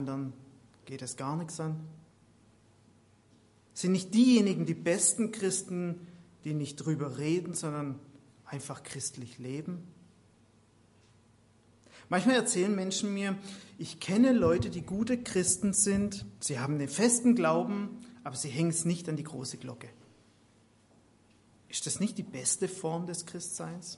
anderen geht es gar nichts an? Sind nicht diejenigen die besten Christen, die nicht drüber reden, sondern einfach christlich leben? Manchmal erzählen Menschen mir, ich kenne Leute, die gute Christen sind, sie haben den festen Glauben, aber sie hängen es nicht an die große Glocke. Ist das nicht die beste Form des Christseins?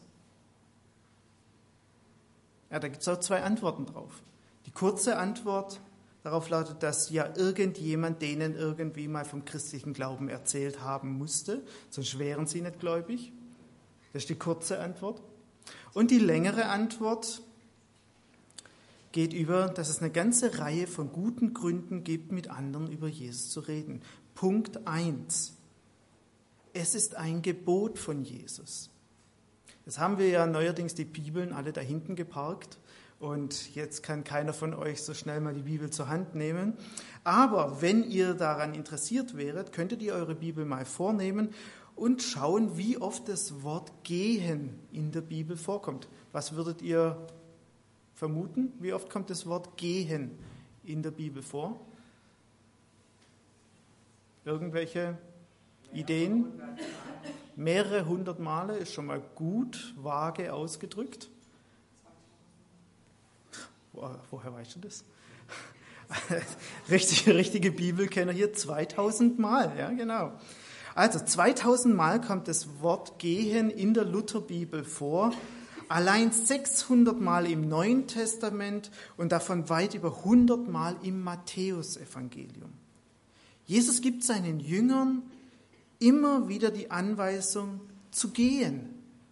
Ja, da gibt es auch 2 Antworten drauf. Die kurze Antwort darauf lautet, dass ja irgendjemand denen irgendwie mal vom christlichen Glauben erzählt haben musste, sonst wären sie nicht gläubig. Das ist die kurze Antwort. Und die längere Antwort geht über, dass es eine ganze Reihe von guten Gründen gibt, mit anderen über Jesus zu reden. Punkt 1. Es ist ein Gebot von Jesus. Jetzt haben wir ja neuerdings die Bibeln alle da hinten geparkt und jetzt kann keiner von euch so schnell mal die Bibel zur Hand nehmen. Aber wenn ihr daran interessiert wäret, könntet ihr eure Bibel mal vornehmen und schauen, wie oft das Wort gehen in der Bibel vorkommt. Was würdet ihr vermuten? Wie oft kommt das Wort gehen in der Bibel vor? Irgendwelche Ideen? Mehrere hundert Male ist schon mal gut, vage ausgedrückt. Woher weißt du das? Richtige Bibelkenner hier, 2000 Mal, ja genau. Also 2000 Mal kommt das Wort gehen in der Lutherbibel vor. Allein 600 Mal im Neuen Testament und davon weit über 100 Mal im Matthäusevangelium. Jesus gibt seinen Jüngern immer wieder die Anweisung zu gehen.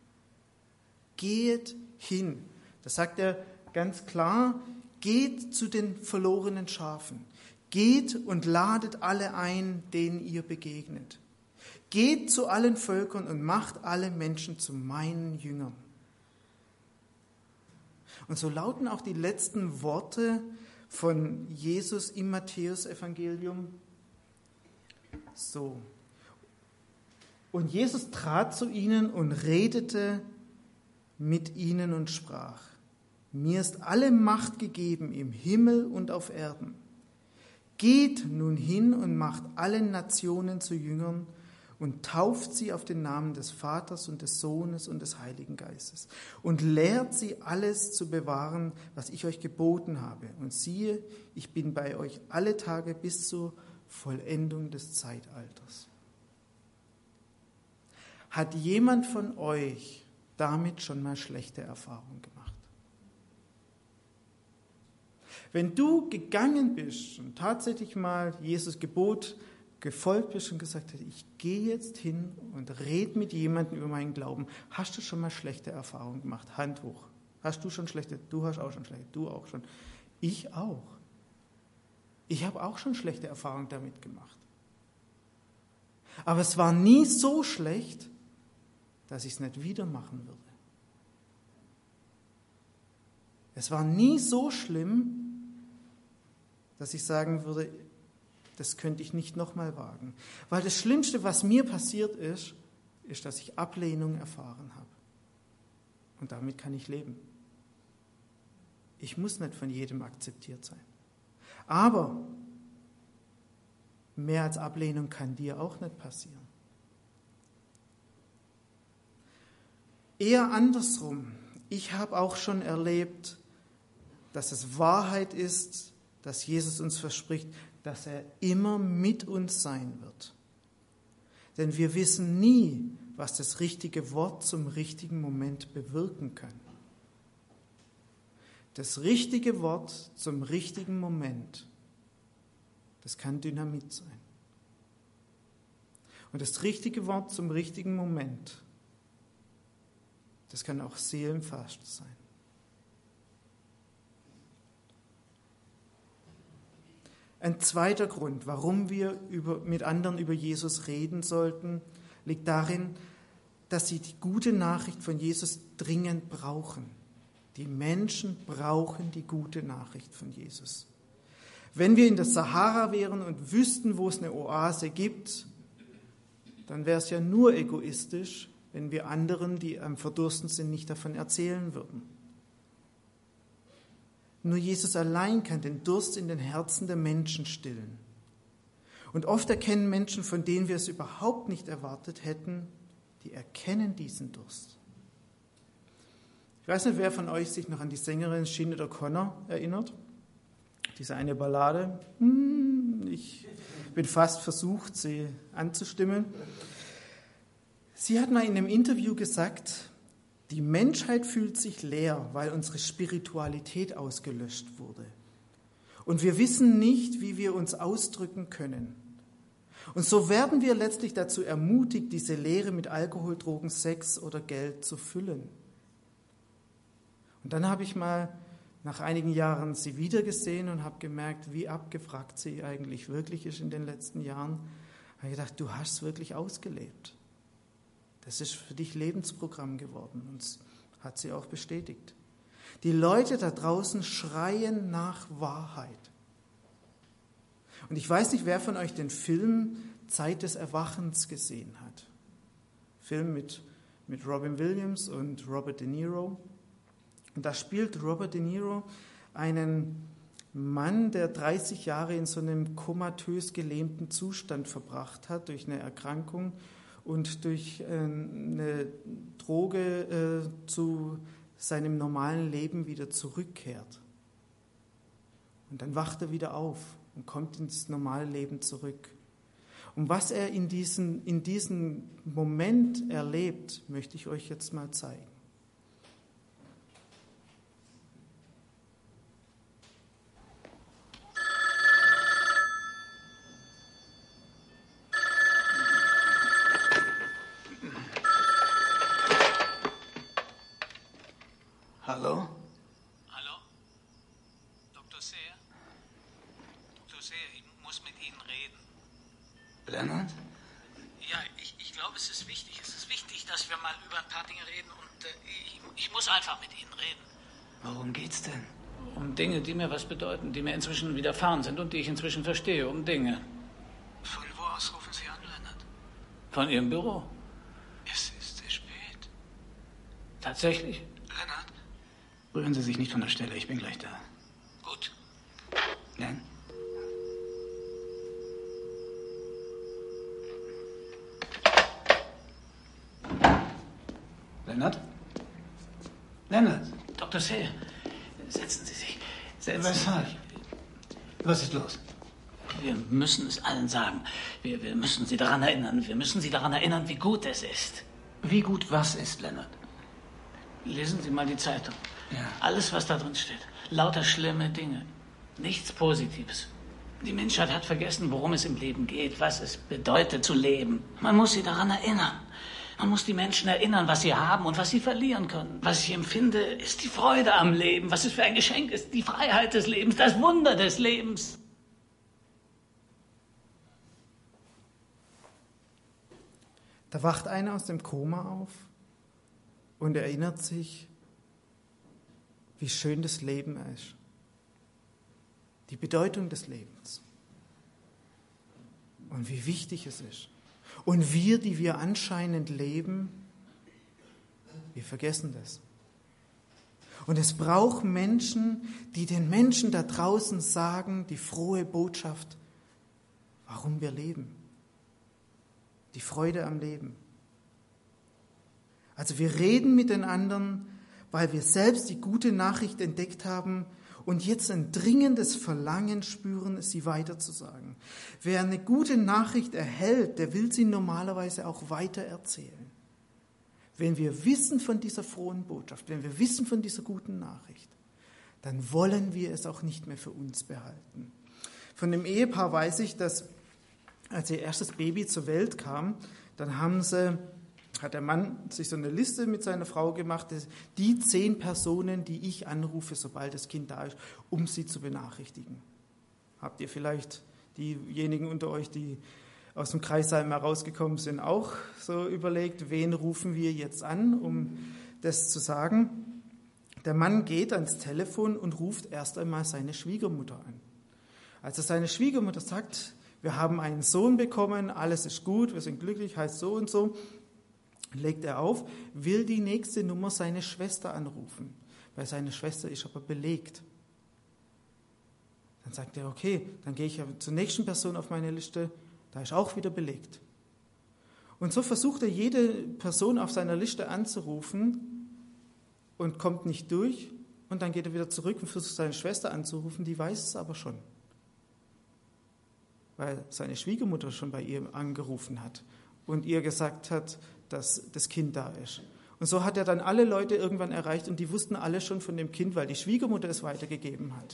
Geht hin. Das sagt er ganz klar. Geht zu den verlorenen Schafen. Geht und ladet alle ein, denen ihr begegnet. Geht zu allen Völkern und macht alle Menschen zu meinen Jüngern. Und so lauten auch die letzten Worte von Jesus im Matthäusevangelium so. Und Jesus trat zu ihnen und redete mit ihnen und sprach: Mir ist alle Macht gegeben im Himmel und auf Erden. Geht nun hin und macht alle Nationen zu Jüngern und tauft sie auf den Namen des Vaters und des Sohnes und des Heiligen Geistes und lehrt sie alles zu bewahren, was ich euch geboten habe. Und siehe, ich bin bei euch alle Tage bis zur Vollendung des Zeitalters. Hat jemand von euch damit schon mal schlechte Erfahrungen gemacht? Wenn du gegangen bist und tatsächlich mal Jesus Gebot gefolgt bist und gesagt hast, ich gehe jetzt hin und rede mit jemandem über meinen Glauben, hast du schon mal schlechte Erfahrungen gemacht? Hand hoch. Hast du schon schlechte? Du hast auch schon schlechte. Du auch schon. Ich auch. Ich habe auch schon schlechte Erfahrungen damit gemacht. Aber es war nie so schlecht, dass ich es nicht wieder machen würde. Es war nie so schlimm, dass ich sagen würde, das könnte ich nicht nochmal wagen. Weil das Schlimmste, was mir passiert ist, ist, dass ich Ablehnung erfahren habe. Und damit kann ich leben. Ich muss nicht von jedem akzeptiert sein. Aber mehr als Ablehnung kann dir auch nicht passieren. Eher andersrum. Ich habe auch schon erlebt, dass es Wahrheit ist, dass Jesus uns verspricht, dass er immer mit uns sein wird. Denn wir wissen nie, was das richtige Wort zum richtigen Moment bewirken kann. Das richtige Wort zum richtigen Moment, das kann Dynamit sein. Und das richtige Wort zum richtigen Moment, das kann auch seelenfast sein. Ein zweiter Grund, warum wir mit anderen über Jesus reden sollten, liegt darin, dass sie die gute Nachricht von Jesus dringend brauchen. Die Menschen brauchen die gute Nachricht von Jesus. Wenn wir in der Sahara wären und wüssten, wo es eine Oase gibt, dann wäre es ja nur egoistisch, wenn wir anderen, die am Verdursten sind, nicht davon erzählen würden. Nur Jesus allein kann den Durst in den Herzen der Menschen stillen. Und oft erkennen Menschen, von denen wir es überhaupt nicht erwartet hätten, die erkennen diesen Durst. Ich weiß nicht, wer von euch sich noch an die Sängerin Sinead O'Connor erinnert. Diese eine Ballade. Ich bin fast versucht, sie anzustimmen. Sie hat mal in einem Interview gesagt, die Menschheit fühlt sich leer, weil unsere Spiritualität ausgelöscht wurde. Und wir wissen nicht, wie wir uns ausdrücken können. Und so werden wir letztlich dazu ermutigt, diese Leere mit Alkohol, Drogen, Sex oder Geld zu füllen. Und dann habe ich mal nach einigen Jahren sie wiedergesehen und habe gemerkt, wie abgefragt sie eigentlich wirklich ist in den letzten Jahren. Ich habe gedacht, du hast es wirklich ausgelebt. Das ist für dich Lebensprogramm geworden und das hat sie auch bestätigt. Die Leute da draußen schreien nach Wahrheit. Und ich weiß nicht, wer von euch den Film Zeit des Erwachens gesehen hat. Film mit Robin Williams und Robert De Niro. Und da spielt Robert De Niro einen Mann, der 30 Jahre in so einem komatös gelähmten Zustand verbracht hat, durch eine Erkrankung und durch eine Droge zu seinem normalen Leben wieder zurückkehrt. Und dann wacht er wieder auf und kommt ins normale Leben zurück. Und was er in diesem Moment erlebt, möchte ich euch jetzt mal zeigen. Hallo? Hallo? Dr. Seher? Dr. Seher, ich muss mit Ihnen reden. Leonard? Ja, ich glaube, es ist wichtig. Es ist wichtig, dass wir mal über ein paar Dinge reden und ich muss einfach mit Ihnen reden. Worum geht's denn? Um Dinge, die mir was bedeuten, die mir inzwischen widerfahren sind und die ich inzwischen verstehe. Um Dinge. Von wo aus rufen Sie an, Leonard? Von Ihrem Büro. Es ist sehr spät. Tatsächlich? Leonard? Rühren Sie sich nicht von der Stelle, ich bin gleich da. Gut. Len? Leonard? Leonard? Dr. Seher, setzen Sie sich. Weshalb? Was ist los? Wir müssen es allen sagen. Wir müssen Sie daran erinnern. Wir müssen Sie daran erinnern, wie gut es ist. Wie gut was ist, Leonard? Lesen Sie mal die Zeitung. Ja. Alles, was da drin steht. Lauter schlimme Dinge. Nichts Positives. Die Menschheit hat vergessen, worum es im Leben geht, was es bedeutet zu leben. Man muss sie daran erinnern. Man muss die Menschen erinnern, was sie haben und was sie verlieren können. Was ich empfinde, ist die Freude am Leben. Was es für ein Geschenk ist. Die Freiheit des Lebens, das Wunder des Lebens. Da wacht einer aus dem Koma auf und erinnert sich, wie schön das Leben ist. Die Bedeutung des Lebens. Und wie wichtig es ist. Und wir, die wir anscheinend leben, wir vergessen das. Und es braucht Menschen, die den Menschen da draußen sagen, die frohe Botschaft, warum wir leben. Die Freude am Leben. Also wir reden mit den anderen, weil wir selbst die gute Nachricht entdeckt haben und jetzt ein dringendes Verlangen spüren, sie weiterzusagen. Wer eine gute Nachricht erhält, der will sie normalerweise auch weitererzählen. Wenn wir wissen von dieser frohen Botschaft, wenn wir wissen von dieser guten Nachricht, dann wollen wir es auch nicht mehr für uns behalten. Von dem Ehepaar weiß ich, dass als ihr erstes Baby zur Welt kam, dann hat der Mann sich so eine Liste mit seiner Frau gemacht, die 10 Personen, die ich anrufe, sobald das Kind da ist, um sie zu benachrichtigen. Habt ihr vielleicht diejenigen unter euch, die aus dem Kreisheim herausgekommen sind, auch so überlegt, wen rufen wir jetzt an, um das zu sagen? Der Mann geht ans Telefon und ruft erst einmal seine Schwiegermutter an. Also seine Schwiegermutter sagt, wir haben einen Sohn bekommen, alles ist gut, wir sind glücklich, heißt so und so. Legt er auf, will die nächste Nummer seine Schwester anrufen, weil seine Schwester ist aber belegt. Dann sagt er, okay, dann gehe ich zur nächsten Person auf meine Liste, da ist auch wieder belegt. Und so versucht er, jede Person auf seiner Liste anzurufen und kommt nicht durch. Und dann geht er wieder zurück und versucht, seine Schwester anzurufen, die weiß es aber schon. Weil seine Schwiegermutter schon bei ihr angerufen hat und ihr gesagt hat, dass das Kind da ist. Und so hat er dann alle Leute irgendwann erreicht und die wussten alle schon von dem Kind, weil die Schwiegermutter es weitergegeben hat.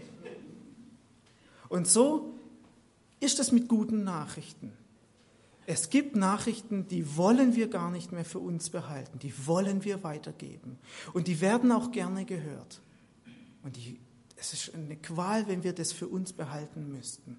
Und so ist es mit guten Nachrichten. Es gibt Nachrichten, die wollen wir gar nicht mehr für uns behalten, die wollen wir weitergeben. Und die werden auch gerne gehört. Und es ist eine Qual, wenn wir das für uns behalten müssten.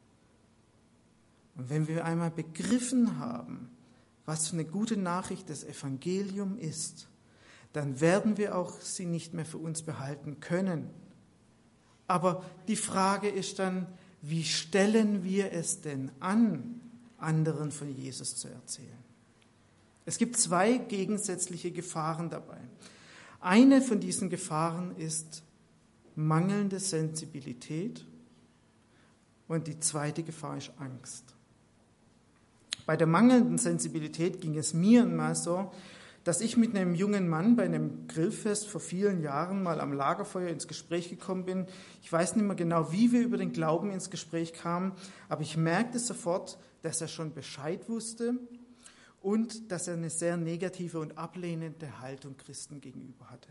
Und wenn wir einmal begriffen haben, was für eine gute Nachricht das Evangelium ist, dann werden wir auch sie nicht mehr für uns behalten können. Aber die Frage ist dann, wie stellen wir es denn an, anderen von Jesus zu erzählen? Es gibt zwei gegensätzliche Gefahren dabei. Eine von diesen Gefahren ist mangelnde Sensibilität und die zweite Gefahr ist Angst. Bei der mangelnden Sensibilität ging es mir einmal so, dass ich mit einem jungen Mann bei einem Grillfest vor vielen Jahren mal am Lagerfeuer ins Gespräch gekommen bin. Ich weiß nicht mehr genau, wie wir über den Glauben ins Gespräch kamen, aber ich merkte sofort, dass er schon Bescheid wusste und dass er eine sehr negative und ablehnende Haltung Christen gegenüber hatte.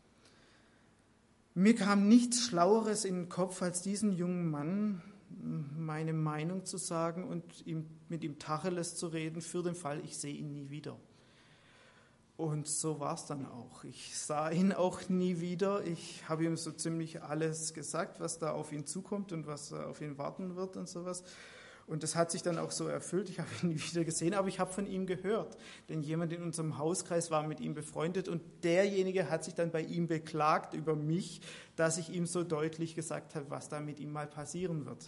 Mir kam nichts Schlaueres in den Kopf, als diesen jungen Mann meine Meinung zu sagen und mit ihm Tacheles zu reden, für den Fall, ich sehe ihn nie wieder. Und so war es dann auch. Ich sah ihn auch nie wieder. Ich habe ihm so ziemlich alles gesagt, was da auf ihn zukommt und was auf ihn warten wird und sowas. Und das hat sich dann auch so erfüllt. Ich habe ihn nie wieder gesehen, aber ich habe von ihm gehört. Denn jemand in unserem Hauskreis war mit ihm befreundet und derjenige hat sich dann bei ihm beklagt über mich, dass ich ihm so deutlich gesagt habe, was da mit ihm mal passieren wird.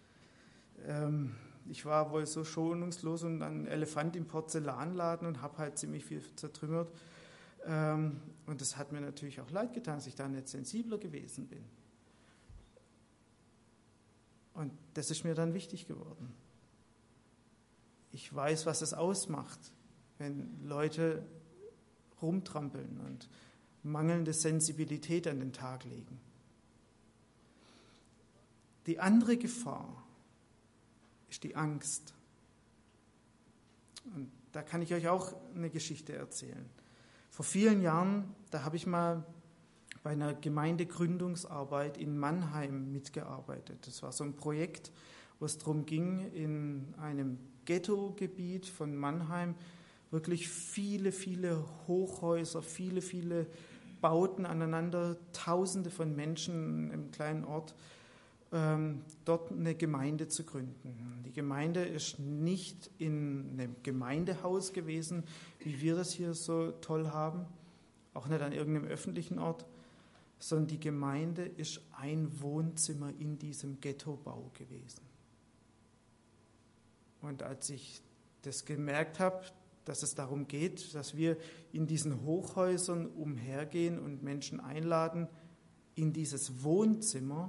Ich war wohl so schonungslos und ein Elefant im Porzellanladen und habe halt ziemlich viel zertrümmert. Und das hat mir natürlich auch leid getan, dass ich da nicht sensibler gewesen bin. Und das ist mir dann wichtig geworden. Ich weiß, was es ausmacht, wenn Leute rumtrampeln und mangelnde Sensibilität an den Tag legen. Die andere Gefahr ist die Angst. Und da kann ich euch auch eine Geschichte erzählen. Vor vielen Jahren, da habe ich mal bei einer Gemeindegründungsarbeit in Mannheim mitgearbeitet. Das war so ein Projekt, wo es darum ging, in einem Ghettogebiet von Mannheim wirklich viele, viele Hochhäuser, viele, viele Bauten aneinander, Tausende von Menschen im kleinen Ort, dort eine Gemeinde zu gründen. Die Gemeinde ist nicht in einem Gemeindehaus gewesen, wie wir das hier so toll haben, auch nicht an irgendeinem öffentlichen Ort, sondern die Gemeinde ist ein Wohnzimmer in diesem Ghettobau gewesen. Und als ich das gemerkt habe, dass es darum geht, dass wir in diesen Hochhäusern umhergehen und Menschen einladen in dieses Wohnzimmer,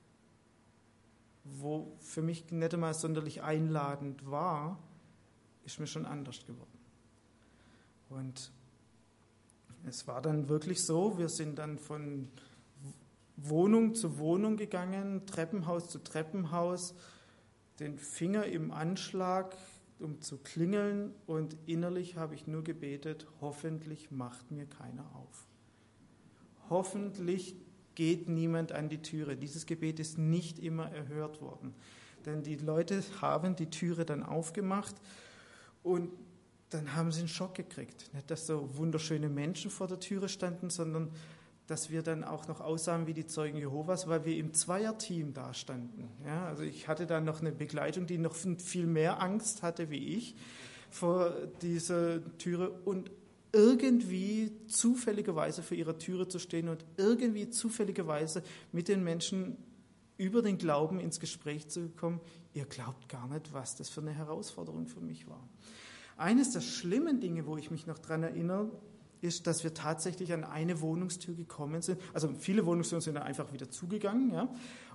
wo für mich nicht einmal sonderlich einladend war, ist mir schon anders geworden. Und es war dann wirklich so, wir sind dann von Wohnung zu Wohnung gegangen, Treppenhaus zu Treppenhaus, den Finger im Anschlag, um zu klingeln, und innerlich habe ich nur gebetet, hoffentlich macht mir keiner auf. Hoffentlich geht niemand an die Türe. Dieses Gebet ist nicht immer erhört worden, denn die Leute haben die Türe dann aufgemacht und dann haben sie einen Schock gekriegt. Nicht, dass so wunderschöne Menschen vor der Türe standen, sondern dass wir dann auch noch aussahen wie die Zeugen Jehovas, weil wir im Zweierteam da standen. Ja, also ich hatte dann noch eine Begleitung, die noch viel mehr Angst hatte wie ich vor dieser Türe und irgendwie zufälligerweise vor ihrer Türe zu stehen und irgendwie zufälligerweise mit den Menschen über den Glauben ins Gespräch zu kommen. Ihr glaubt gar nicht, was das für eine Herausforderung für mich war. Eines der schlimmen Dinge, wo ich mich noch dran erinnere, ist, dass wir tatsächlich an eine Wohnungstür gekommen sind. Also viele Wohnungstüren sind dann einfach wieder zugegangen. Ja?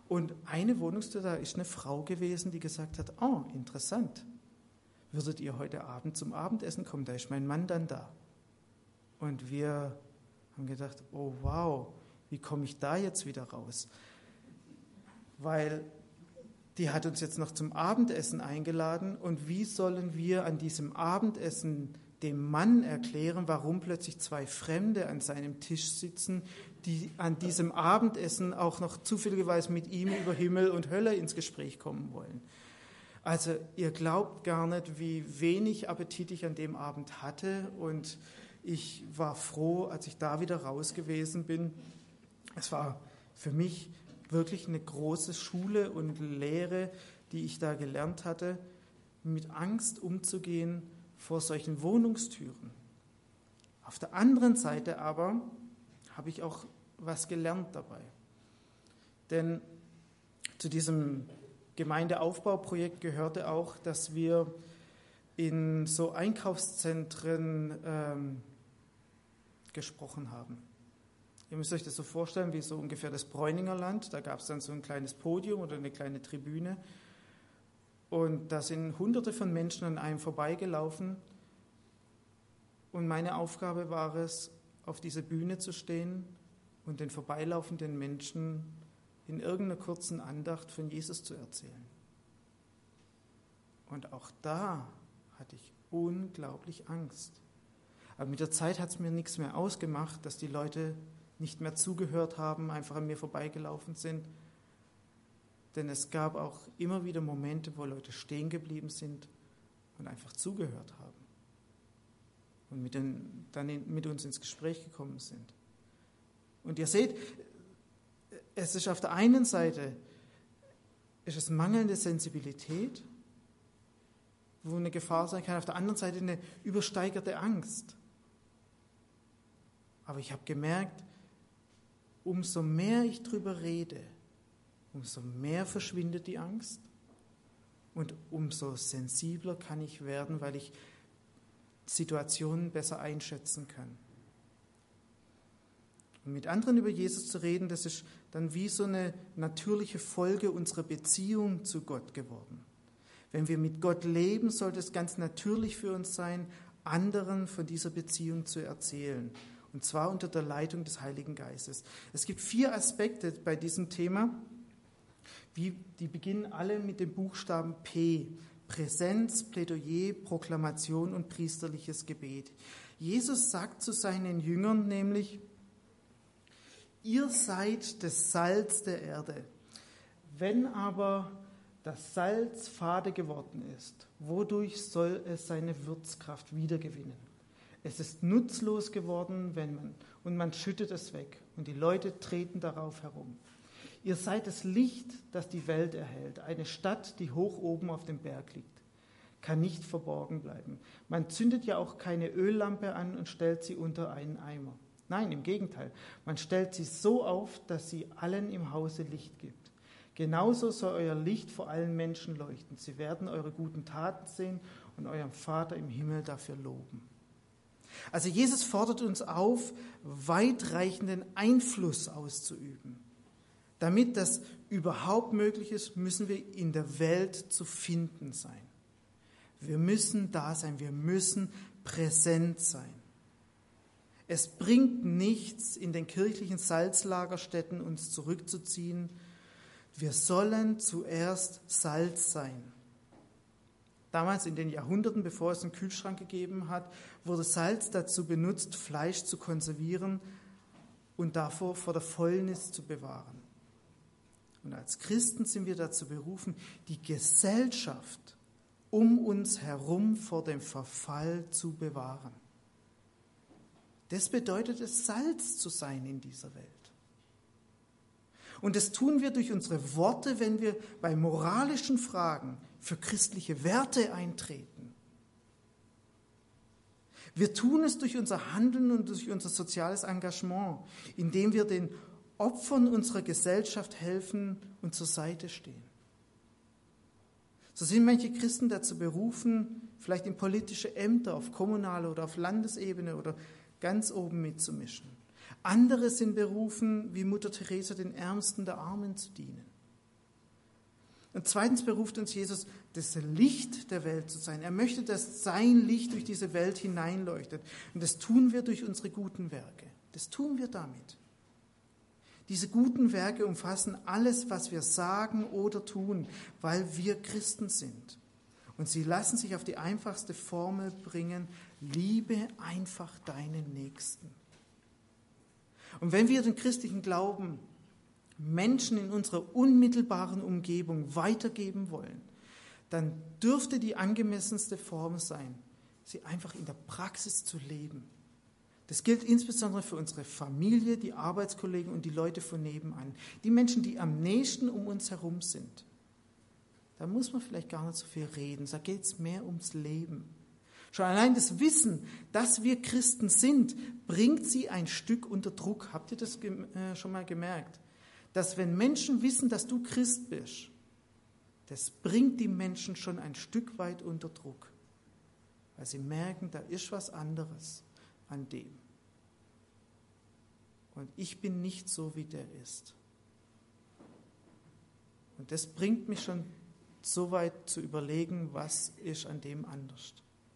Und eine Wohnungstür, da ist eine Frau gewesen, die gesagt hat, oh, interessant, würdet ihr heute Abend zum Abendessen kommen? Da ist mein Mann dann da. Und wir haben gedacht, oh wow, wie komme ich da jetzt wieder raus? Weil die hat uns jetzt noch zum Abendessen eingeladen und wie sollen wir an diesem Abendessen dem Mann erklären, warum plötzlich zwei Fremde an seinem Tisch sitzen, die an diesem Abendessen auch noch zufälligerweise mit ihm über Himmel und Hölle ins Gespräch kommen wollen. Also ihr glaubt gar nicht, wie wenig Appetit ich an dem Abend hatte und ich war froh, als ich da wieder raus gewesen bin. Es war für mich wirklich eine große Schule und Lehre, die ich da gelernt hatte, mit Angst umzugehen vor solchen Wohnungstüren. Auf der anderen Seite aber habe ich auch was gelernt dabei. Denn zu diesem Gemeindeaufbauprojekt gehörte auch, dass wir in so Einkaufszentren gesprochen haben. Ihr müsst euch das so vorstellen, wie so ungefähr das Bräuninger Land. Da gab es dann so ein kleines Podium oder eine kleine Tribüne. Und da sind Hunderte von Menschen an einem vorbeigelaufen. Und meine Aufgabe war es, auf dieser Bühne zu stehen und den vorbeilaufenden Menschen in irgendeiner kurzen Andacht von Jesus zu erzählen. Und auch da hatte ich unglaublich Angst. Aber mit der Zeit hat es mir nichts mehr ausgemacht, dass die Leute nicht mehr zugehört haben, einfach an mir vorbeigelaufen sind. Denn es gab auch immer wieder Momente, wo Leute stehen geblieben sind und einfach zugehört haben und mit uns ins Gespräch gekommen sind. Und ihr seht, es ist auf der einen Seite ist es mangelnde Sensibilität, wo eine Gefahr sein kann, auf der anderen Seite eine übersteigerte Angst. Aber ich habe gemerkt, umso mehr ich drüber rede, umso mehr verschwindet die Angst und umso sensibler kann ich werden, weil ich Situationen besser einschätzen kann. Und mit anderen über Jesus zu reden, das ist dann wie so eine natürliche Folge unserer Beziehung zu Gott geworden. Wenn wir mit Gott leben, sollte es ganz natürlich für uns sein, anderen von dieser Beziehung zu erzählen. Und zwar unter der Leitung des Heiligen Geistes. Es gibt 4 Aspekte bei diesem Thema. Die beginnen alle mit dem Buchstaben P. Präsenz, Plädoyer, Proklamation und priesterliches Gebet. Jesus sagt zu seinen Jüngern nämlich, ihr seid das Salz der Erde. Wenn aber das Salz fade geworden ist, wodurch soll es seine Würzkraft wiedergewinnen? Es ist nutzlos geworden, und man schüttet es weg und die Leute treten darauf herum. Ihr seid das Licht, das die Welt erhellt. Eine Stadt, die hoch oben auf dem Berg liegt, kann nicht verborgen bleiben. Man zündet ja auch keine Öllampe an und stellt sie unter einen Eimer. Nein, im Gegenteil. Man stellt sie so auf, dass sie allen im Hause Licht gibt. Genauso soll euer Licht vor allen Menschen leuchten. Sie werden eure guten Taten sehen und euren Vater im Himmel dafür loben. Also Jesus fordert uns auf, weitreichenden Einfluss auszuüben. Damit das überhaupt möglich ist, müssen wir in der Welt zu finden sein. Wir müssen da sein, wir müssen präsent sein. Es bringt nichts, in den kirchlichen Salzlagerstätten uns zurückzuziehen. Wir sollen zuerst Salz sein. Damals in den Jahrhunderten, bevor es einen Kühlschrank gegeben hat, wurde Salz dazu benutzt, Fleisch zu konservieren und davor vor der Fäulnis zu bewahren. Und als Christen sind wir dazu berufen, die Gesellschaft um uns herum vor dem Verfall zu bewahren. Das bedeutet es, Salz zu sein in dieser Welt. Und das tun wir durch unsere Worte, wenn wir bei moralischen Fragen für christliche Werte eintreten. Wir tun es durch unser Handeln und durch unser soziales Engagement, indem wir den Opfern unserer Gesellschaft helfen und zur Seite stehen. So sind manche Christen dazu berufen, vielleicht in politische Ämter auf kommunaler oder auf Landesebene oder ganz oben mitzumischen. Andere sind berufen, wie Mutter Teresa, den Ärmsten der Armen zu dienen. Und zweitens beruft uns Jesus, das Licht der Welt zu sein. Er möchte, dass sein Licht durch diese Welt hineinleuchtet. Und das tun wir durch unsere guten Werke. Das tun wir damit. Diese guten Werke umfassen alles, was wir sagen oder tun, weil wir Christen sind. Und sie lassen sich auf die einfachste Formel bringen: Liebe einfach deinen Nächsten. Und wenn wir den christlichen Glauben Menschen in unserer unmittelbaren Umgebung weitergeben wollen, dann dürfte die angemessenste Form sein, sie einfach in der Praxis zu leben. Das gilt insbesondere für unsere Familie, die Arbeitskollegen und die Leute von nebenan, die Menschen, die am nächsten um uns herum sind. Da muss man vielleicht gar nicht so viel reden, da geht es mehr ums Leben. Schon allein das Wissen, dass wir Christen sind, bringt sie ein Stück unter Druck. Habt ihr das schon mal gemerkt? Dass wenn Menschen wissen, dass du Christ bist, das bringt die Menschen schon ein Stück weit unter Druck. Weil sie merken, da ist was anderes an dem. Und ich bin nicht so, wie der ist. Und das bringt mich schon so weit zu überlegen, was ist an dem anders.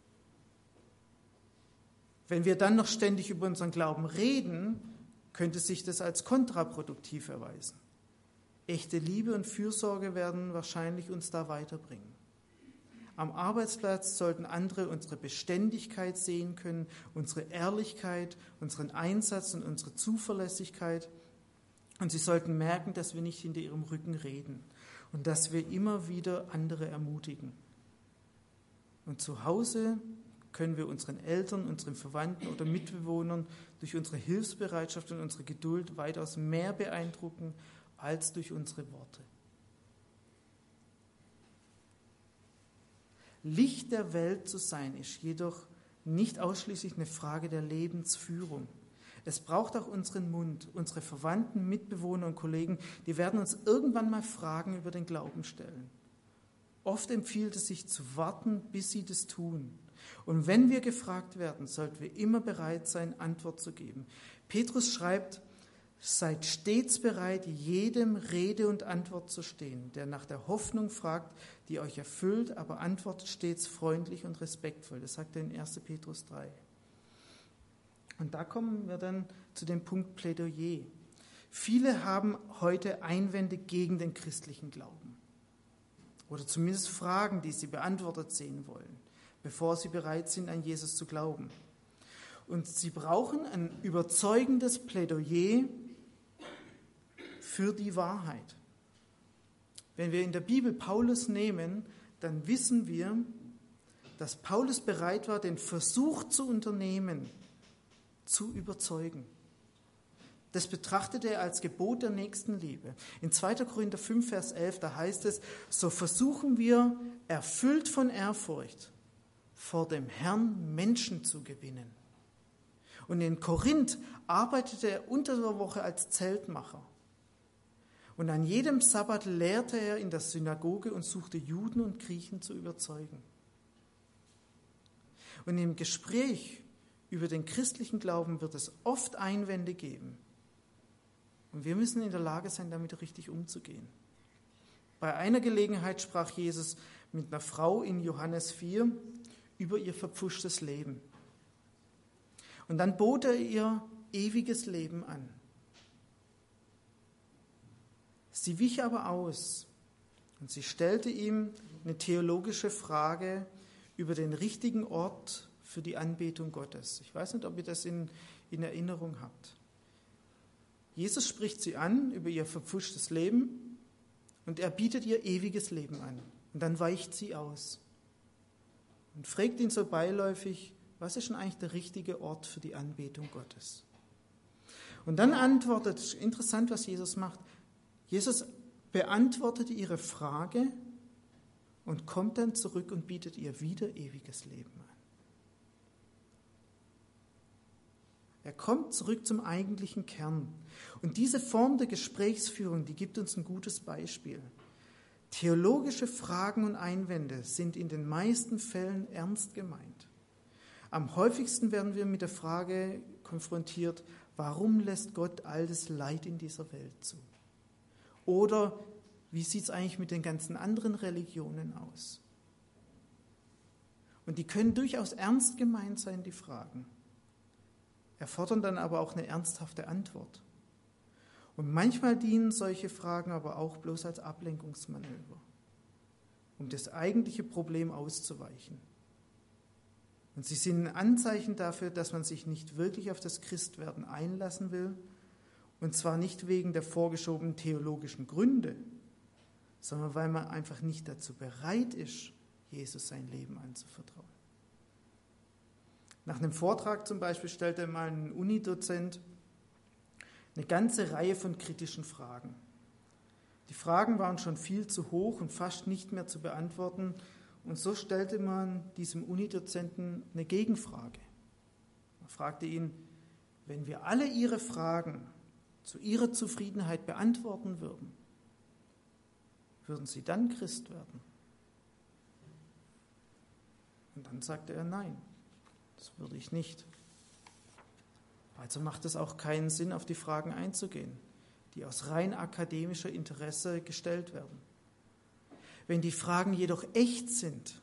Wenn wir dann noch ständig über unseren Glauben reden, könnte sich das als kontraproduktiv erweisen. Echte Liebe und Fürsorge werden wahrscheinlich uns da weiterbringen. Am Arbeitsplatz sollten andere unsere Beständigkeit sehen können, unsere Ehrlichkeit, unseren Einsatz und unsere Zuverlässigkeit. Und sie sollten merken, dass wir nicht hinter ihrem Rücken reden und dass wir immer wieder andere ermutigen. Und zu Hause können wir unseren Eltern, unseren Verwandten oder Mitbewohnern durch unsere Hilfsbereitschaft und unsere Geduld weitaus mehr beeindrucken als durch unsere Worte. Licht der Welt zu sein, ist jedoch nicht ausschließlich eine Frage der Lebensführung. Es braucht auch unseren Mund. Unsere Verwandten, Mitbewohner und Kollegen, die werden uns irgendwann mal Fragen über den Glauben stellen. Oft empfiehlt es sich zu warten, bis sie das tun. Und wenn wir gefragt werden, sollten wir immer bereit sein, Antwort zu geben. Petrus schreibt: Seid stets bereit, jedem Rede und Antwort zu stehen, der nach der Hoffnung fragt, die euch erfüllt, aber antwortet stets freundlich und respektvoll. Das sagt er in 1. Petrus 3. Und da kommen wir dann zu dem Punkt Plädoyer. Viele haben heute Einwände gegen den christlichen Glauben oder zumindest Fragen, die sie beantwortet sehen wollen, bevor sie bereit sind, an Jesus zu glauben. Und sie brauchen ein überzeugendes Plädoyer für die Wahrheit. Wenn wir in der Bibel Paulus nehmen, dann wissen wir, dass Paulus bereit war, den Versuch zu unternehmen, zu überzeugen. Das betrachtete er als Gebot der Nächstenliebe. In 2. Korinther 5, Vers 11, da heißt es: So versuchen wir, erfüllt von Ehrfurcht, vor dem Herrn Menschen zu gewinnen. Und in Korinth arbeitete er unter der Woche als Zeltmacher. Und an jedem Sabbat lehrte er in der Synagoge und suchte Juden und Griechen zu überzeugen. Und im Gespräch über den christlichen Glauben wird es oft Einwände geben. Und wir müssen in der Lage sein, damit richtig umzugehen. Bei einer Gelegenheit sprach Jesus mit einer Frau in Johannes 4 über ihr verpfuschtes Leben. Und dann bot er ihr ewiges Leben an. Sie wich aber aus und sie stellte ihm eine theologische Frage über den richtigen Ort für die Anbetung Gottes. Ich weiß nicht, ob ihr das in Erinnerung habt. Jesus spricht sie an über ihr verpfuschtes Leben und er bietet ihr ewiges Leben an. Und dann weicht sie aus und fragt ihn so beiläufig: Was ist denn eigentlich der richtige Ort für die Anbetung Gottes? Und dann antwortet, interessant, was Jesus macht. Jesus beantwortet ihre Frage und kommt dann zurück und bietet ihr wieder ewiges Leben an. Er kommt zurück zum eigentlichen Kern. Und diese Form der Gesprächsführung, die gibt uns ein gutes Beispiel. Theologische Fragen und Einwände sind in den meisten Fällen ernst gemeint. Am häufigsten werden wir mit der Frage konfrontiert: Warum lässt Gott all das Leid in dieser Welt zu? Oder wie sieht es eigentlich mit den ganzen anderen Religionen aus? Und die können durchaus ernst gemeint sein, die Fragen, erfordern dann aber auch eine ernsthafte Antwort. Und manchmal dienen solche Fragen aber auch bloß als Ablenkungsmanöver, um das eigentliche Problem auszuweichen. Und sie sind ein Anzeichen dafür, dass man sich nicht wirklich auf das Christwerden einlassen will, und zwar nicht wegen der vorgeschobenen theologischen Gründe, sondern weil man einfach nicht dazu bereit ist, Jesus sein Leben anzuvertrauen. Nach einem Vortrag zum Beispiel stellte mal ein Unidozent eine ganze Reihe von kritischen Fragen. Die Fragen waren schon viel zu hoch und fast nicht mehr zu beantworten. Und so stellte man diesem Unidozenten eine Gegenfrage. Man fragte ihn, wenn wir alle Ihre Fragen zu Ihrer Zufriedenheit beantworten würden, würden Sie dann Christ werden? Und dann sagte er, nein, das würde ich nicht. Also macht es auch keinen Sinn, auf die Fragen einzugehen, die aus rein akademischer Interesse gestellt werden. Wenn die Fragen jedoch echt sind,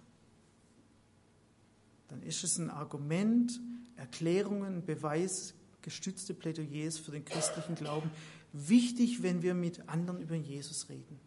dann ist es ein Argument, Erklärungen, beweisgestützte Plädoyers für den christlichen Glauben wichtig, wenn wir mit anderen über Jesus reden.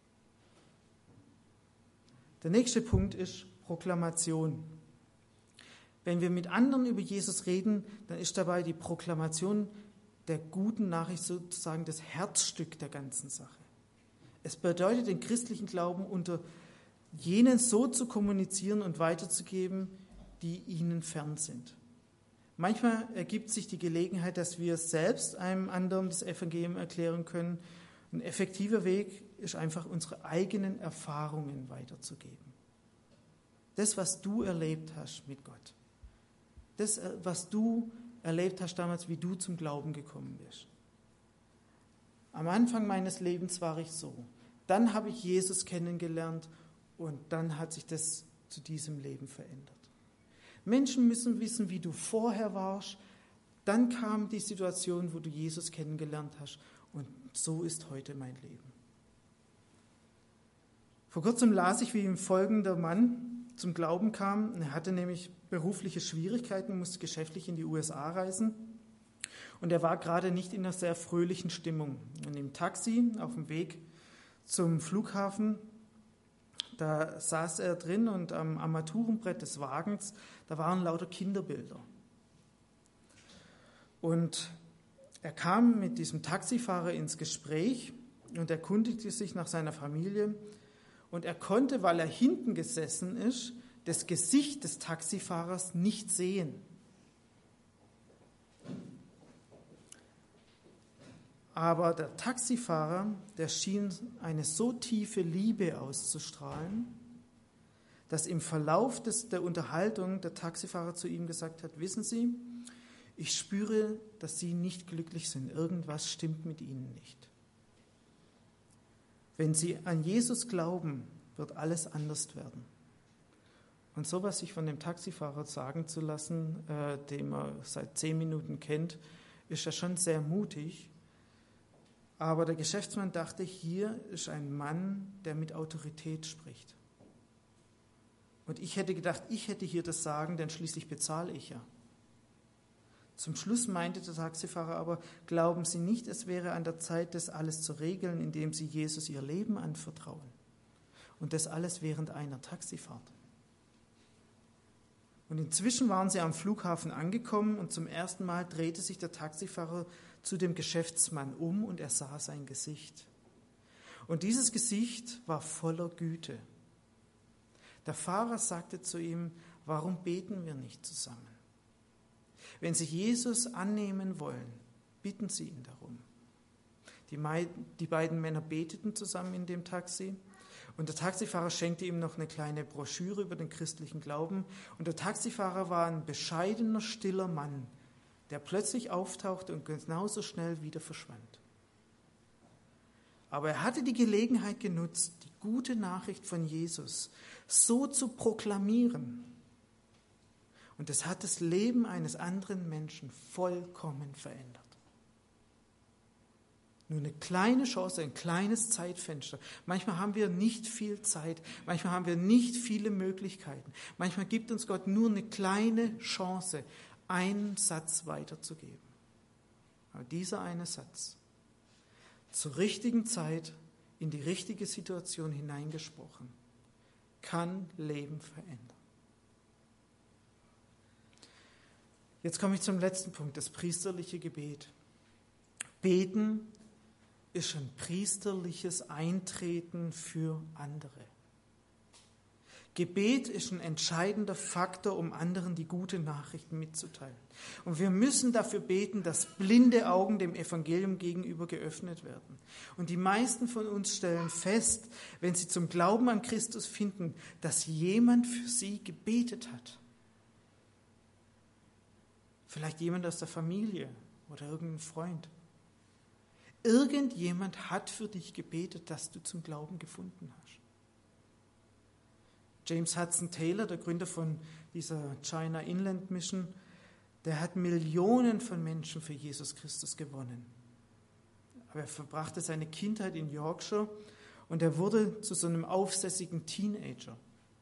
Der nächste Punkt ist Proklamation. Wenn wir mit anderen über Jesus reden, dann ist dabei die Proklamation der guten Nachricht sozusagen das Herzstück der ganzen Sache. Es bedeutet, den christlichen Glauben unter jenen so zu kommunizieren und weiterzugeben, die ihnen fern sind. Manchmal ergibt sich die Gelegenheit, dass wir selbst einem anderen das Evangelium erklären können. Ein effektiver Weg ist einfach, unsere eigenen Erfahrungen weiterzugeben. Das, was du erlebt hast mit Gott. Das, was du erlebt hast damals, wie du zum Glauben gekommen bist. Am Anfang meines Lebens war ich so. Dann habe ich Jesus kennengelernt und dann hat sich das zu diesem Leben verändert. Menschen müssen wissen, wie du vorher warst. Dann kam die Situation, wo du Jesus kennengelernt hast und so ist heute mein Leben. Vor kurzem las ich, wie ein folgender Mann zum Glauben kam. Er hatte nämlich berufliche Schwierigkeiten, musste geschäftlich in die USA reisen. Und er war gerade nicht in einer sehr fröhlichen Stimmung. Und im Taxi auf dem Weg zum Flughafen, da saß er drin und am Armaturenbrett des Wagens, da waren lauter Kinderbilder. Und er kam mit diesem Taxifahrer ins Gespräch und erkundigte sich nach seiner Familie. Und er konnte, weil er hinten gesessen ist, das Gesicht des Taxifahrers nicht sehen. Aber der Taxifahrer, der schien eine so tiefe Liebe auszustrahlen, dass im Verlauf der Unterhaltung der Taxifahrer zu ihm gesagt hat, wissen Sie, ich spüre, dass Sie nicht glücklich sind. Irgendwas stimmt mit Ihnen nicht. Wenn Sie an Jesus glauben, wird alles anders werden. Und sowas sich von dem Taxifahrer sagen zu lassen, den man seit 10 Minuten kennt, ist ja schon sehr mutig. Aber der Geschäftsmann dachte, hier ist ein Mann, der mit Autorität spricht. Und ich hätte gedacht, ich hätte hier das Sagen, denn schließlich bezahle ich ja. Zum Schluss meinte der Taxifahrer aber, glauben Sie nicht, es wäre an der Zeit, das alles zu regeln, indem Sie Jesus Ihr Leben anvertrauen. Und das alles während einer Taxifahrt. Und inzwischen waren sie am Flughafen angekommen und zum ersten Mal drehte sich der Taxifahrer zu dem Geschäftsmann um und er sah sein Gesicht. Und dieses Gesicht war voller Güte. Der Fahrer sagte zu ihm, warum beten wir nicht zusammen? Wenn Sie Jesus annehmen wollen, bitten Sie ihn darum. Die beiden Männer beteten zusammen in dem Taxi und der Taxifahrer schenkte ihm noch eine kleine Broschüre über den christlichen Glauben. Und der Taxifahrer war ein bescheidener, stiller Mann, der plötzlich auftauchte und genauso schnell wieder verschwand. Aber er hatte die Gelegenheit genutzt, die gute Nachricht von Jesus so zu proklamieren. Und es hat das Leben eines anderen Menschen vollkommen verändert. Nur eine kleine Chance, ein kleines Zeitfenster. Manchmal haben wir nicht viel Zeit, manchmal haben wir nicht viele Möglichkeiten. Manchmal gibt uns Gott nur eine kleine Chance, einen Satz weiterzugeben. Aber dieser eine Satz, zur richtigen Zeit, in die richtige Situation hineingesprochen, kann Leben verändern. Jetzt komme ich zum letzten Punkt, das priesterliche Gebet. Beten ist ein priesterliches Eintreten für andere. Gebet ist ein entscheidender Faktor, um anderen die gute Nachricht mitzuteilen. Und wir müssen dafür beten, dass blinde Augen dem Evangelium gegenüber geöffnet werden. Und die meisten von uns stellen fest, wenn sie zum Glauben an Christus finden, dass jemand für sie gebetet hat. Vielleicht jemand aus der Familie oder irgendein Freund. Irgendjemand hat für dich gebetet, dass du zum Glauben gefunden hast. James Hudson Taylor, der Gründer von dieser China Inland Mission, der hat Millionen von Menschen für Jesus Christus gewonnen. Aber er verbrachte seine Kindheit in Yorkshire und er wurde zu so einem aufsässigen Teenager.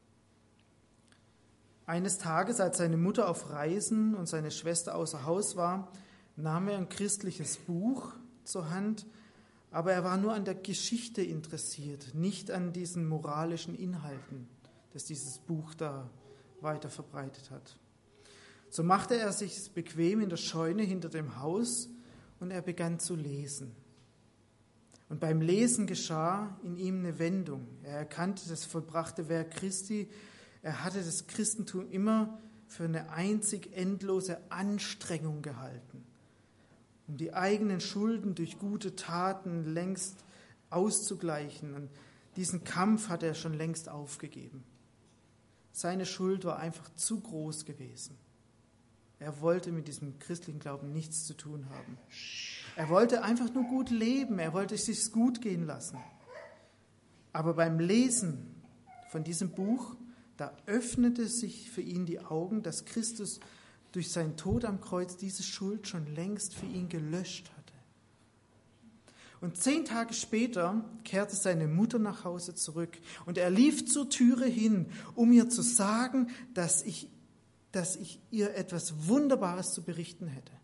Eines Tages, als seine Mutter auf Reisen und seine Schwester außer Haus war, nahm er ein christliches Buch zur Hand, aber er war nur an der Geschichte interessiert, nicht an diesen moralischen Inhalten, das dieses Buch da weiter verbreitet hat. So machte er sich bequem in der Scheune hinter dem Haus und er begann zu lesen. Und beim Lesen geschah in ihm eine Wendung. Er erkannte das vollbrachte Werk Christi. Er hatte das Christentum immer für eine einzig endlose Anstrengung gehalten, um die eigenen Schulden durch gute Taten längst auszugleichen. Und diesen Kampf hat er schon längst aufgegeben. Seine Schuld war einfach zu groß gewesen. Er wollte mit diesem christlichen Glauben nichts zu tun haben. Er wollte einfach nur gut leben. Er wollte es sich gut gehen lassen. Aber beim Lesen von diesem Buch, da öffnete sich für ihn die Augen, dass Christus durch seinen Tod am Kreuz diese Schuld schon längst für ihn gelöscht hatte. Und 10 Tage später kehrte seine Mutter nach Hause zurück und er lief zur Türe hin, um ihr zu sagen, dass ich ihr etwas Wunderbares zu berichten hätte.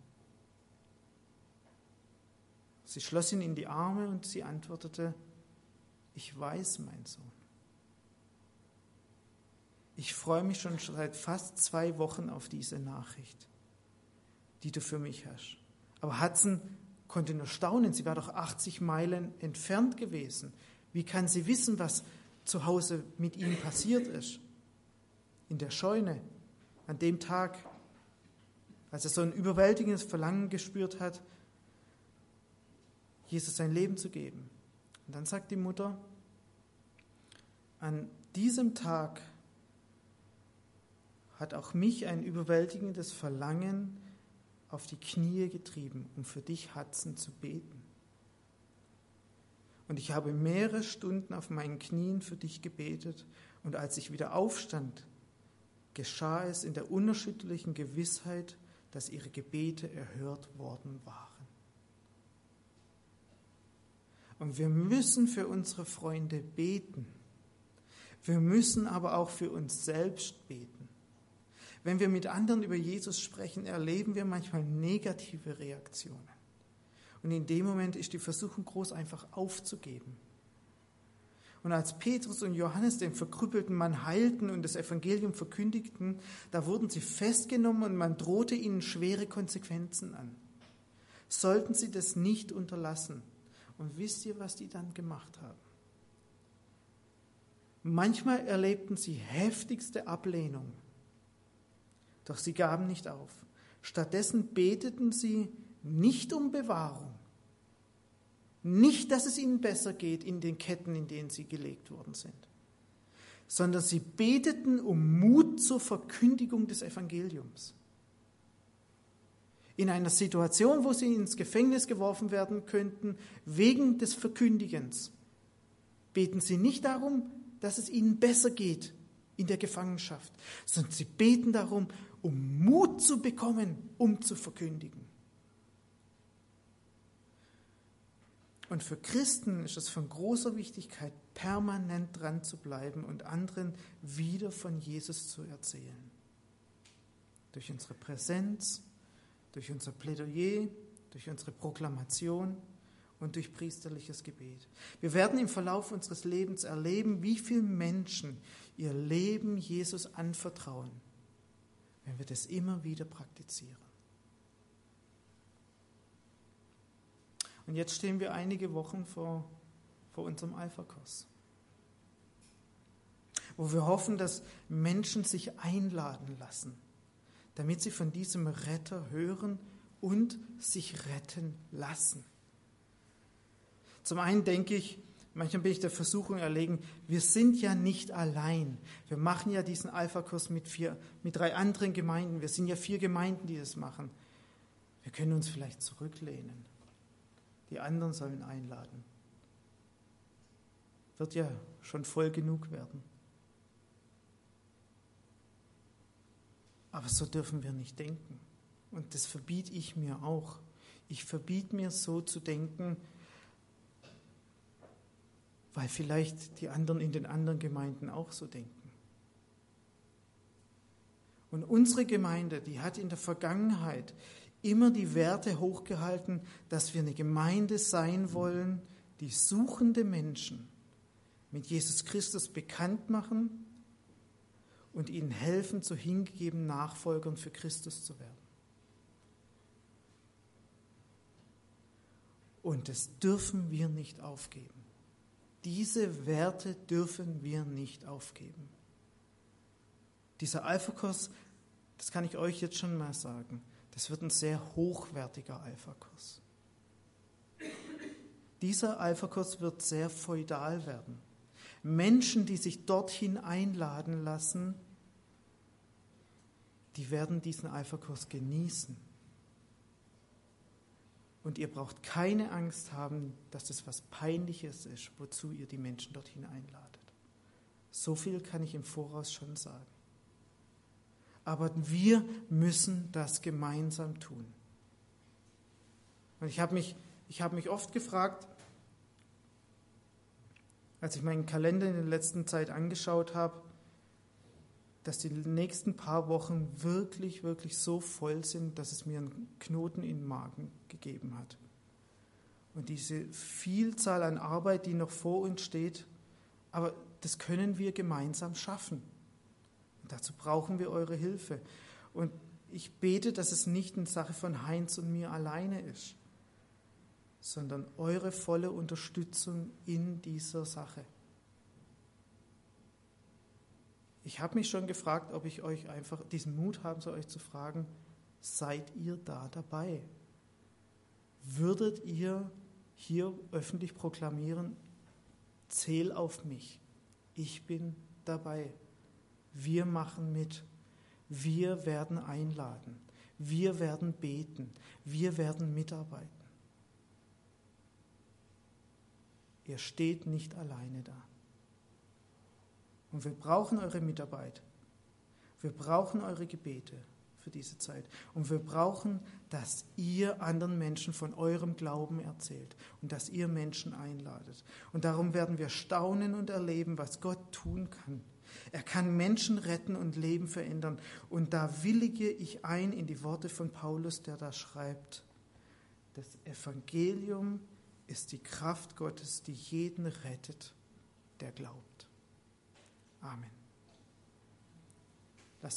Sie schloss ihn in die Arme und sie antwortete, ich weiß, mein Sohn. Ich freue mich schon seit fast 2 Wochen auf diese Nachricht, die du für mich hast. Aber Hudson konnte nur staunen, sie war doch 80 Meilen entfernt gewesen. Wie kann sie wissen, was zu Hause mit ihm passiert ist? In der Scheune, an dem Tag, als er so ein überwältigendes Verlangen gespürt hat, Jesus sein Leben zu geben. Und dann sagt die Mutter, an diesem Tag hat auch mich ein überwältigendes Verlangen auf die Knie getrieben, um für dich, Hudson, zu beten. Und ich habe mehrere Stunden auf meinen Knien für dich gebetet und als ich wieder aufstand, geschah es in der unerschütterlichen Gewissheit, dass ihre Gebete erhört worden waren. Und wir müssen für unsere Freunde beten. Wir müssen aber auch für uns selbst beten. Wenn wir mit anderen über Jesus sprechen, erleben wir manchmal negative Reaktionen. Und in dem Moment ist die Versuchung groß, einfach aufzugeben. Und als Petrus und Johannes den verkrüppelten Mann heilten und das Evangelium verkündigten, da wurden sie festgenommen und man drohte ihnen schwere Konsequenzen an. Sollten sie das nicht unterlassen. Und wisst ihr, was die dann gemacht haben? Manchmal erlebten sie heftigste Ablehnung. Doch sie gaben nicht auf. Stattdessen beteten sie nicht um Bewahrung, nicht, dass es ihnen besser geht in den Ketten, in denen sie gelegt worden sind, sondern sie beteten um Mut zur Verkündigung des Evangeliums. In einer Situation, wo sie ins Gefängnis geworfen werden könnten, wegen des Verkündigens, beten sie nicht darum, dass es ihnen besser geht in der Gefangenschaft, sondern sie beten darum, um Mut zu bekommen, um zu verkündigen. Und für Christen ist es von großer Wichtigkeit, permanent dran zu bleiben und anderen wieder von Jesus zu erzählen. Durch unsere Präsenz, durch unser Plädoyer, durch unsere Proklamation und durch priesterliches Gebet. Wir werden im Verlauf unseres Lebens erleben, wie viele Menschen ihr Leben Jesus anvertrauen, wenn wir das immer wieder praktizieren. Und jetzt stehen wir einige Wochen vor unserem Alpha-Kurs, wo wir hoffen, dass Menschen sich einladen lassen, damit sie von diesem Retter hören und sich retten lassen. Zum einen denke ich, manchmal bin ich der Versuchung erlegen, wir sind ja nicht allein. Wir machen ja diesen Alpha-Kurs mit 3 anderen Gemeinden. Wir sind ja 4 Gemeinden, die das machen. Wir können uns vielleicht zurücklehnen. Die anderen sollen einladen. Wird ja schon voll genug werden. Aber so dürfen wir nicht denken. Und das verbiete ich mir auch. Ich verbiete mir so zu denken, weil vielleicht die anderen in den anderen Gemeinden auch so denken. Und unsere Gemeinde, die hat in der Vergangenheit immer die Werte hochgehalten, dass wir eine Gemeinde sein wollen, die suchende Menschen mit Jesus Christus bekannt machen und ihnen helfen, zu hingegebenen Nachfolgern für Christus zu werden. Und das dürfen wir nicht aufgeben. Diese Werte dürfen wir nicht aufgeben. Dieser Alpha-Kurs, das kann ich euch jetzt schon mal sagen, das wird ein sehr hochwertiger Alpha-Kurs. Dieser Alpha-Kurs wird sehr feudal werden. Menschen, die sich dorthin einladen lassen, die werden diesen Alpha-Kurs genießen. Und ihr braucht keine Angst haben, dass es was Peinliches ist, wozu ihr die Menschen dorthin einladet. So viel kann ich im Voraus schon sagen. Aber wir müssen das gemeinsam tun. Und ich habe mich oft gefragt, als ich meinen Kalender in der letzten Zeit angeschaut habe, dass die nächsten paar Wochen wirklich, wirklich so voll sind, dass es mir einen Knoten in den Magen gegeben hat. Und diese Vielzahl an Arbeit, die noch vor uns steht, aber das können wir gemeinsam schaffen. Und dazu brauchen wir eure Hilfe. Und ich bete, dass es nicht eine Sache von Heinz und mir alleine ist, sondern eure volle Unterstützung in dieser Sache. Ich habe mich schon gefragt, ob ich euch einfach diesen Mut haben soll, euch zu fragen, seid ihr da dabei? Würdet ihr hier öffentlich proklamieren, zähl auf mich, ich bin dabei, wir machen mit, wir werden einladen, wir werden beten, wir werden mitarbeiten. Ihr steht nicht alleine da. Und wir brauchen eure Mitarbeit. Wir brauchen eure Gebete für diese Zeit. Und wir brauchen, dass ihr anderen Menschen von eurem Glauben erzählt und dass ihr Menschen einladet. Und darum werden wir staunen und erleben, was Gott tun kann. Er kann Menschen retten und Leben verändern. Und da willige ich ein in die Worte von Paulus, der da schreibt, das Evangelium ist die Kraft Gottes, die jeden rettet, der glaubt. Amen.